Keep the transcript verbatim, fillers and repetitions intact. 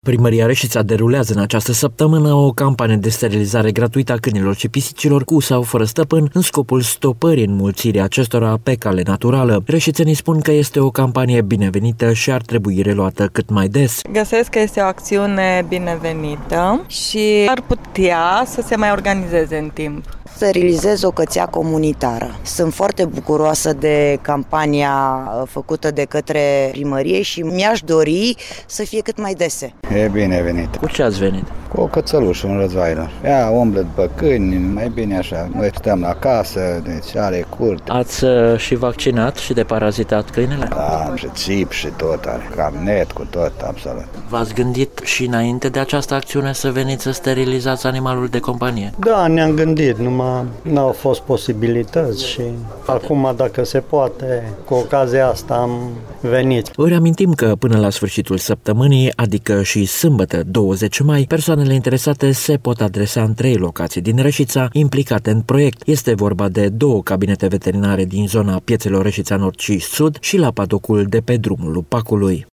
Primăria Reșița derulează în această săptămână o campanie de sterilizare gratuită a câinilor și pisicilor cu sau fără stăpân în scopul stopării înmulțirii acestora pe cale naturală. Reșițenii spun că este o campanie binevenită și ar trebui reluată cât mai des. Găsesc că este o acțiune binevenită și ar putea să se mai organizeze în timp. Sterilizez o cățea comunitară. Sunt foarte bucuroasă de campania făcută de către primărie și mi-aș dori să fie cât mai dese. E binevenit. Cu ce ați venit? Cu o cățălușă, un răzvailor. Ea umblă după câini, mai bine așa. Noi stăm la casă, deci are curte. Ați uh, și vaccinat și deparazitat câinele? Da, și țip și tot, are carnet cu tot, absolut. V-ați gândit și înainte de această acțiune să veniți să sterilizați animalul de companie? Da, ne-am gândit, numai n-au fost posibilități și acum, dacă se poate, cu ocazia asta am venit. Vă reamintim că până la sfârșitul săptămânii, adică și sâmbătă douăzeci mai, persoanele interesate se pot adresa în trei locații din Reșița implicate în proiect. Este vorba de două cabinete veterinare din zona piețelor Reșița Nord și Sud și la padocul de pe drumul Lupacului.